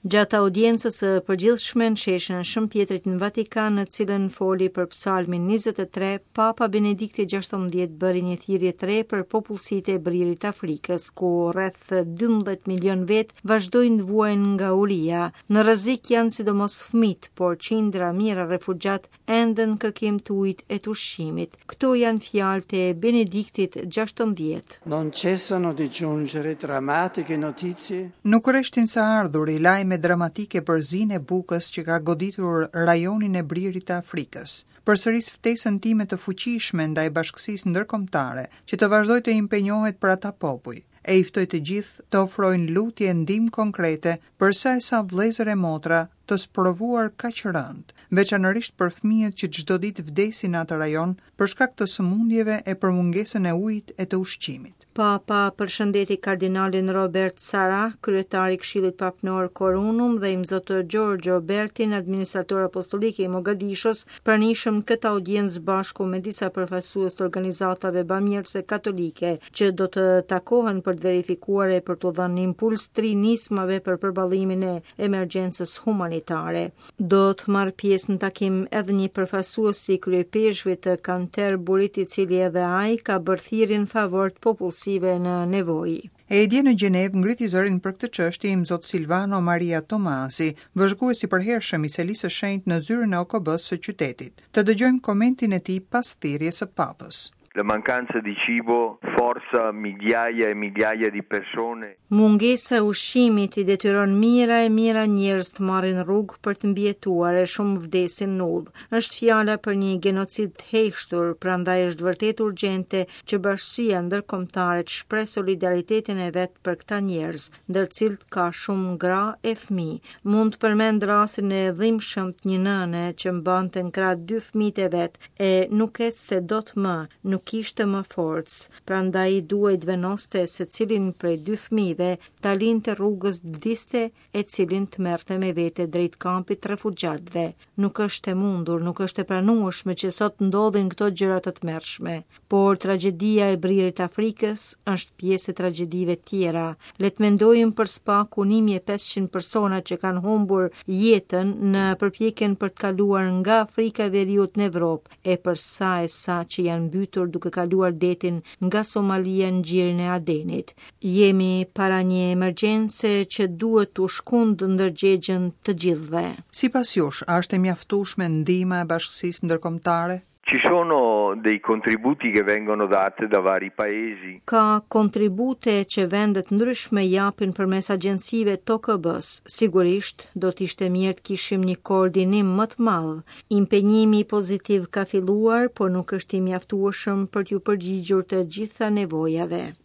Gjatë audiencës së përgjithshme në sheshin e Shën Pjetrit në Vatikan, në cilën foli për Psalmin 23, Papa Benedikti XVI bëri një thirrje të re për popullsitë e Bririt Afrikës, ku rreth 12 milion vet vazhdojnë të vuajnë nga uria. Në rrezik janë sidomos fëmijët, por qindra mijëra refugjat ende në kërkim të ujit e të ushqimit. Këto janë fjalët e Benediktit XVI. Non cessano di giungere drammatiche notizie. Nuk rreshtin së ardhur i lajme dramatike për zinë e bukës që ka goditur rajonin e Bririt të Afrikës. Përsëris ftesën time të fuqishme ndaj bashkësisë ndërkombëtare që të vazhdojë të impenjohet për ata popull. E i ftoj të gjithë të ofrojnë lutje e ndihmë konkrete për sa e sa vëllezër e motra të sprovuar kaq rënd, veçanërisht për fëmijët që çdo ditë vdesin në atë rajon për shkak të sëmundjeve e për mungesën e ujit e të ushqimit. Papa përshëndeti kardinalin Robert Sarah, kryetari i Këshillit Papnor Korunum, dhe imzot Giorgio Bertin, administrator apostolik i Mogadishos, pranishëm këtë audiencë bashku me disa përfaqësues të organizatave bamirëse katolike që do të takohen për të verifikuar e për të dhënë impuls të ri nismave për përballimin e emergjencës humanitare. Do të marrë pjesë në takim edhe një përfaqësues i kryepeshëve të Canterburyt, i cili edhe ai ka bërë thirrje në favor të popullsive në nevojë. E dje në Gjenevë ngriti zërin për këtë çështje i mzot Silvano Maria Tomasi, vëzhguesi i përhershëm i Selisë së Shenjtë në zyrën e OKB-s së qytetit. Të dëgjojmë komentin e tij pas thirrjes së Papës. La mancanza di cibo forza migliaia e migliaia di persone. Mungesa e ushqimit i detyron mijëra e mijëra njerëz të marrin rrugë për të mbijetuar, e shumë vdesin në udhë. Është fjala për një genocid të heshtur, prandaj është vërtet urgjente që bashkësia ndërkombëtare të shpreh solidaritetin e vet për këta njerëz, ndër cilët ka shumë gra e fëmijë. Mund të përmend rastin e dhimbshëm të një nëne që mbante në krah 2 fëmijët e vet e nuk ecste dot më, nuk kishte më forcë, prandaj duhej të venoste se cilin prej 2 fëmijëve ta linte rrugës të vdiste e cilin të merrte me vete drejt kampit të refugjatëve. Nuk është e mundur, nuk është e pranueshme që sot ndodhin këto gjëra të tmerrshme, por tragjedia e Bririt të Afrikës është pjesë e tragjedive tjera. Le të mendojmë për spaku 1500 persona që kanë humbur jetën në përpjekjen për të kaluar nga Afrika e Veriut në Evropë, e për sa që janë mbytur duke kaluar detin nga Somalia në gjirin e Adenit. Jemi para një emergjence që duhet të shkundë ndërgjegjen të gjithëve. Sipas jush, a është e mjaftueshme ndihma e bashkësisë ndërkombëtare? Ci sono dei contributi che vengono dati da vari paesi. Ka kontribute që vendet ndryshme japin përmes agjencive të OKB-s. Sigurisht, do të ishte mirë të kishim një koordinim më të madh. Impenjimi pozitiv ka filluar, por nuk është i mjaftueshëm për t'ju përgjigjur të gjitha nevojave.